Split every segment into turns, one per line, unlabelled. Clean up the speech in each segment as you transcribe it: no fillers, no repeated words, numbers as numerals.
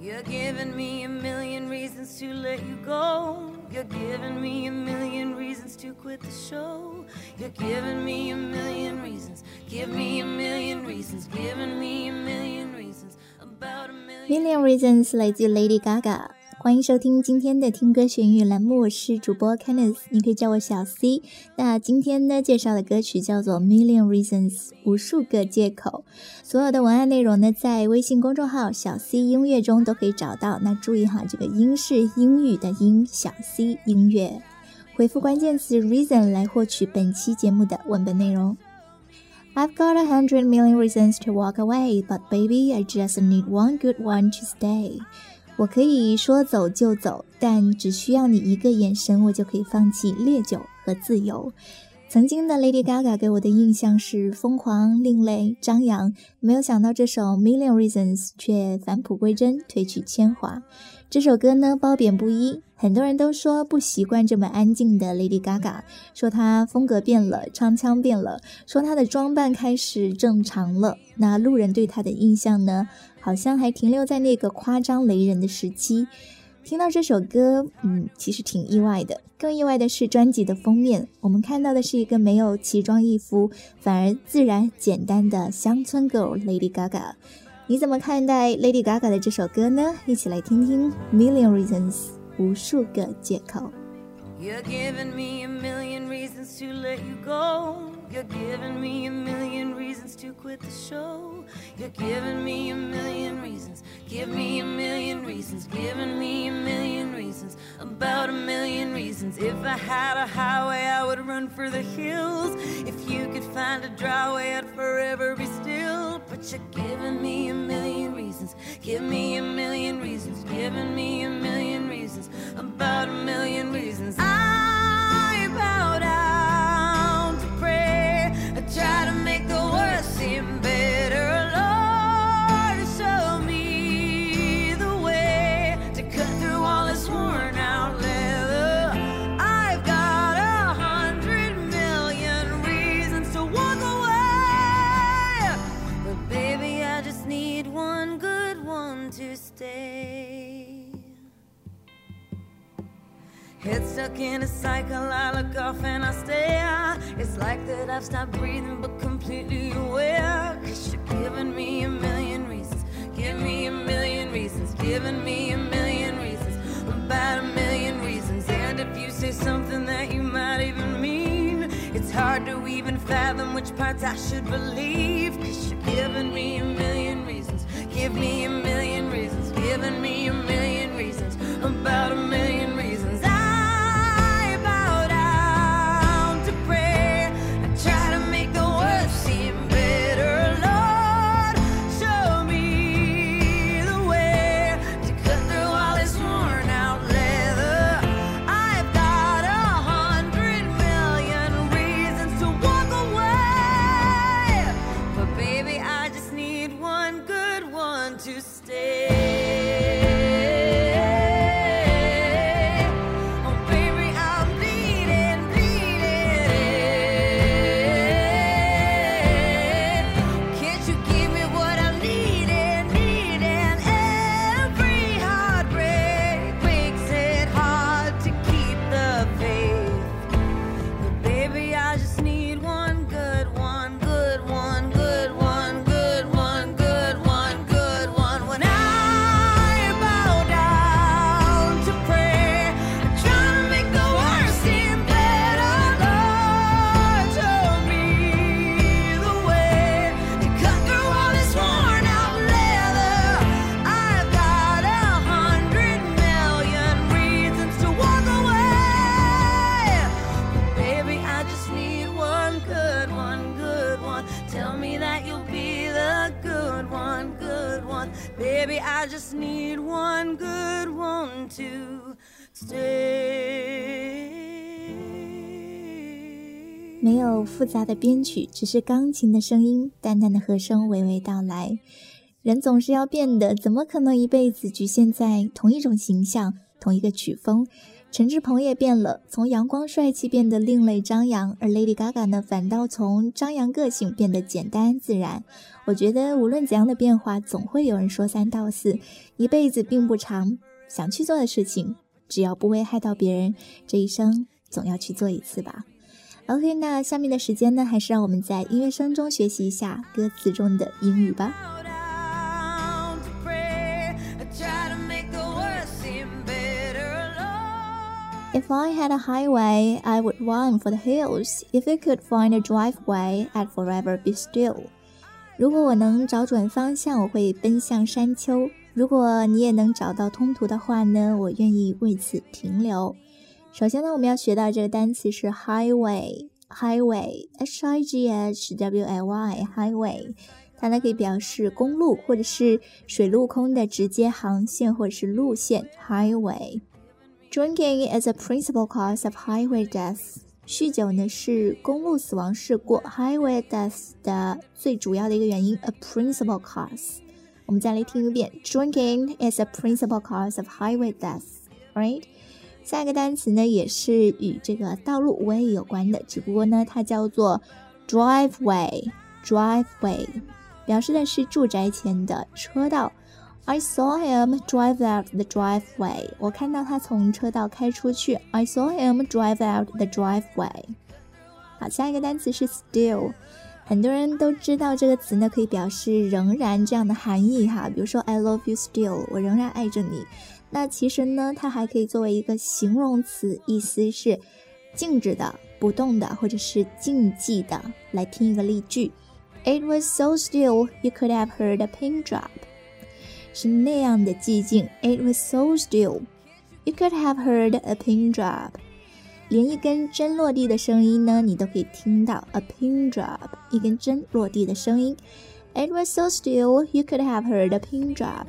You're giving me a million reasons to let you go. You're giving me a million reasons to quit the show. You're giving me a million reasons. Give me a million reasons. Giving me a million reasons. About a
million reasons 来自 Lady Gaga。欢迎收听今天的听歌学英语栏目，我是主播 Kenneth， 你可以叫我小 C。 那今天呢介绍的歌曲叫做 Million Reasons 无数个借口。所有的文案内容呢在微信公众号小 C 音乐中都可以找到。那注意哈，这个音是英语的音，小 C 音乐。回复关键词 reason 来获取本期节目的文本内容。I've got 100 million reasons to walk away, but baby, I just need one good one to stay. 我可以说走就走，但只需要你一个眼神，我就可以放弃烈酒和自由。曾经的 Lady Gaga 给我的印象是疯狂、另类、张扬，没有想到这首 Million Reasons 却返璞归真，褪去铅华。这首歌呢褒贬不一，很多人都说不习惯这么安静的 Lady Gaga， 说她风格变了，唱腔变了，说她的装扮开始正常了。那路人对她的印象呢，好像还停留在那个夸张雷人的时期。听到这首歌，其实挺意外的。更意外的是专辑的封面，我们看到的是一个没有奇装异服，反而自然简单的乡村 girl Lady Gaga。你怎么看待 Lady Gaga 的这首歌呢？一起来听听 Million Reasons 无数个借口。
You're giving me a million reasons to let you go. You're giving me a million reasons to quit the show. You're giving me a million reasons. Give me a million reasons. Giving me a million reasons. About a million reasons. If I had a highway, I would run for the hills. If you could find a dry way, I'd forever be still. But you're giving me a million reasons. Give me a million reasons. Giving me a million reasons. About a million reasons. I bow down to pray. I try to make the worst seem better. Lord, show me the way to cut through all this worn out leather. I've got 100 million reasons to walk away, but baby, I just need one good one to stay. Head stuck in a cycle, I look off and I stare. It's like that I've stopped breathing but completely aware. 'Cause you're giving me a million reasons. Give me a million reasons. Giving me a million reasons. About a million reasons. And if you say something that you might even mean, it's hard to even fathom which parts I should believe. 'Cause you're giving me a million reasons. Give me a million reasons. Giving me a million reasons. About a million reasons. Baby, I just need one good one to stay.
没有复杂的编曲，只是钢琴的声音，淡淡的和声娓娓道来。人总是要变的，怎么可能一辈子局限在同一种形象、同一个曲风？ 陈志朋也变了，从阳光帅气变得另类张扬，而 Lady Gaga 呢，反倒从张扬个性变得简单自然。我觉得无论怎样的变化，总会有人说三道四，一辈子并不长，想去做的事情，只要不危害到别人，这一生总要去做一次吧。OK， 那下面的时间呢，还是让我们在音乐声中学习一下歌词中的英语吧。If I had a highway, I would run for the hills. If I could find a driveway, I'd forever be still. 如果我能找准方向，我会奔向山丘。如果你也能找到通途的话呢，我愿意为此停留。首先呢，我们要学到这个单词是 highway， H-I-G-H-W-A-Y， highway。它呢可以表示公路或者是水陆空的直接航线或者是路线 highway。Drinking is a principal cause of highway deaths. 酗酒呢是公路死亡事故 highway deaths 的最主要的一个原因 a principal cause. 我们再来听一遍 Drinking is a principal cause of highway deaths. Right? 下一个单词呢也是与这个道路 way 有关的，只不过呢它叫做 driveway. 表示的是住宅前的车道。I saw him drive out the driveway. 我看到他从车道开出去。I saw him drive out the driveway. 好，下一个单词是 still。很多人都知道这个词呢，可以表示仍然这样的含义哈。比如说 I love you still， 我仍然爱着你。那其实呢，它还可以作为一个形容词，意思是静止的、不动的，或者是静寂的。来听一个例句 ：It was so still you could have heard a pin drop. 是那样的寂静 It was so still You could have heard a pin drop 连一根针落地的声音呢你都可以听到 A pin drop 一根针落地的声音 It was so still You could have heard a pin drop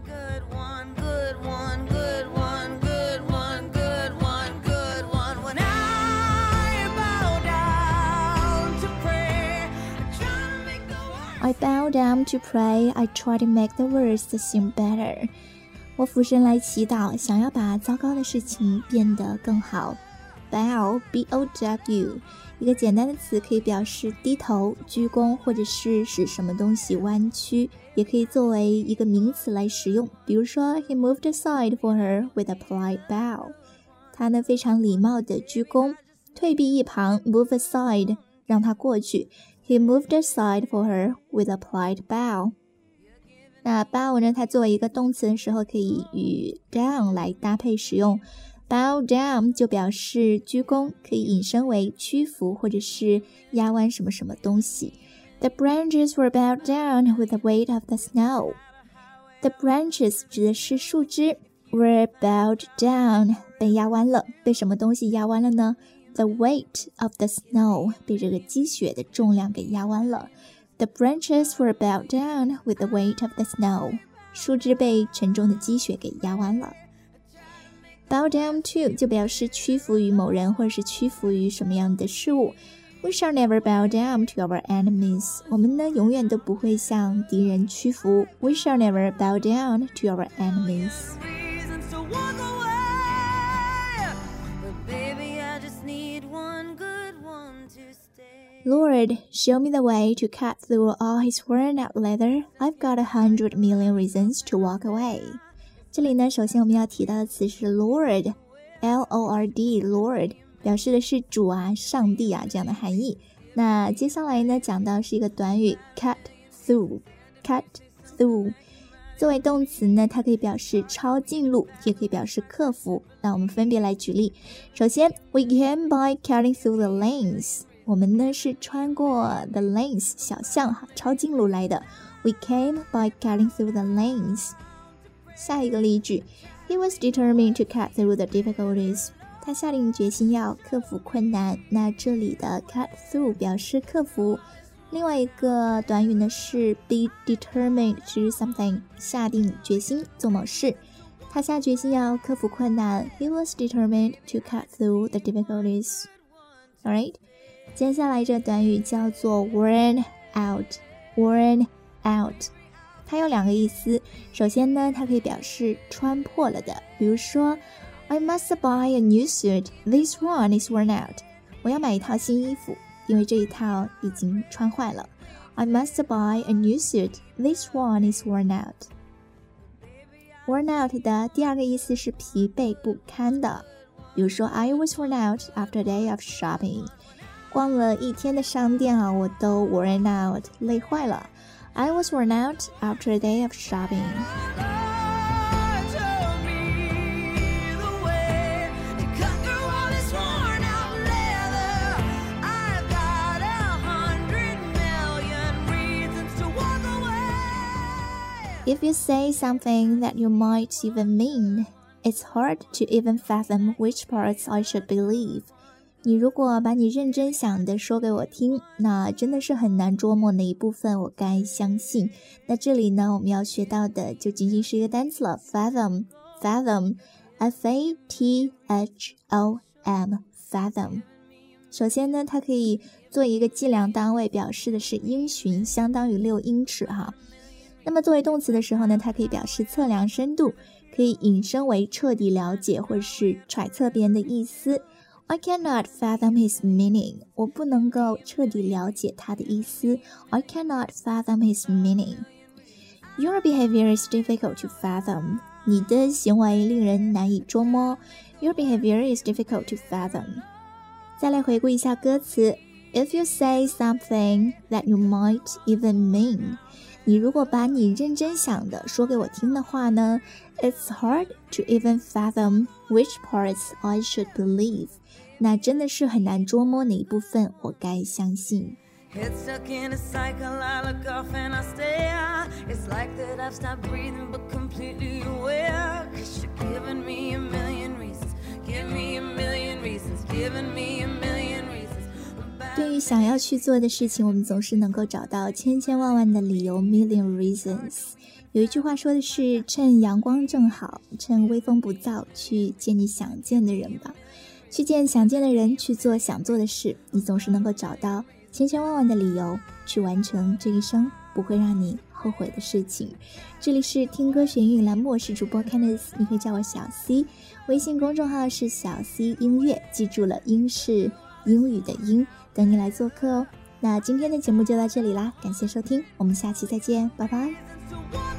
I bow down to pray, I try to make the worst seem better. 我俯身来祈祷，想要把糟糕的事情变得更好。Bow, B-O-W, 一个简单的词可以表示低头、鞠躬，或者是使什么东西弯曲，也可以作为一个名词来使用。比如说 He moved aside for her with a polite bow. 他呢非常礼貌的鞠躬，退避一旁 move aside, 让他过去。He moved aside for her with a polite bow. 那 bow 呢，它作为一个动词的时候，可以与 down 来搭配使用。Bow down 就表示鞠躬，可以引申为屈服或者是压弯什么什么东西。The branches were bowed down with the weight of the snow. The branches 指的是树枝 were bowed down 被压弯了，被什么东西压弯了呢？The weight of the snow 被这个积雪的重量给压弯了。The branches were bowed down with the weight of the snow. 树枝被沉重的积雪给压弯了。Bow down to 就表示屈服于某人或者是屈服于什么样的事物。We shall never bow down to our enemies. 我们呢永远都不会向敌人屈服。We shall never bow down to our enemies.Lord, show me the way to cut through all his worn-out leather. I've got 100 million reasons to walk away. 这里呢，首先我们要提到的词是 Lord, L-O-R-D, Lord, 表示的是主啊、上帝啊这样的含义。那接下来呢，讲到是一个短语 cut through, cut through. 作为动词呢，它可以表示抄近路，也可以表示克服。那我们分别来举例。首先 ，We came by cutting through the lanes.我们呢是穿过 the lanes 小巷哈，抄近路来的。We came by cutting through the lanes. 下一个例句 He was determined to cut through the difficulties. 他下定决心要克服困难。那这里的 cut through 表示克服。另外一个短语呢是 be determined to do something. 下定决心做某事。他下决心要克服困难。He was determined to cut through the difficulties. Alright?接下来这短语叫做 worn out, worn out. 它有两个意思。首先呢，它可以表示穿破了的。比如说 I must buy a new suit. This one is worn out. 我要买一套新衣服，因为这一套已经穿坏了。I must buy a new suit. This one is worn out. Worn out 的第二个意思是疲惫不堪的。比如说 I was worn out after a day of shopping. 逛了一天的商店啊，我都 worn out 累坏了。I was worn out after a day of shopping. If you say something that you might even mean, it's hard to even fathom which parts I should believe. 你如果把你认真想的說給我聽，那真的是很難捉摸哪一部分我該相信。那這裡呢，我們要學到的就僅僅是一個單詞了 fathom, fathom, F-A-T-H-O-M, fathom。首先呢，它可以做一個計量單位，表示的是英尋，相當於6英尺哈。那麼作為動詞的時候呢，它可以表示測量深度，可以引申為徹底了解或者是揣測別人的意思。I cannot fathom his meaning. 我不能夠徹底了解他的意思。I cannot fathom his meaning. Your behavior is difficult to fathom. 你的行為令人難以捉摸。Your behavior is difficult to fathom. 再來回顧一下歌詞。If you say something that you might even mean. 你如果把你認真想的說給我聽的話呢 It's hard to even fathom which parts I should believe. 那真的是很難捉摸哪一部分我該相信。
Head stuck in a cycle, I look off and I stare. It's like that I've stopped breathing but completely aware. Cause you're giving me a million reasons. Give me a million reasons. Giving me a million reasons.
对于想要去做的事情，我们总是能够找到千千万万的理由 million reasons。 有一句话说的是趁阳光正好，趁微风不燥，去见你想见的人吧。去见想见的人，去做想做的事，你总是能够找到千千万万的理由去完成这一生不会让你后悔的事情。这里是听歌学英语栏目，我是主播 Candice， 你可以叫我小 C， 微信公众号是小 C 音乐，记住了，音是英语的音，等你来做客哦。那今天的节目就到这里啦，感谢收听，我们下期再见，拜拜。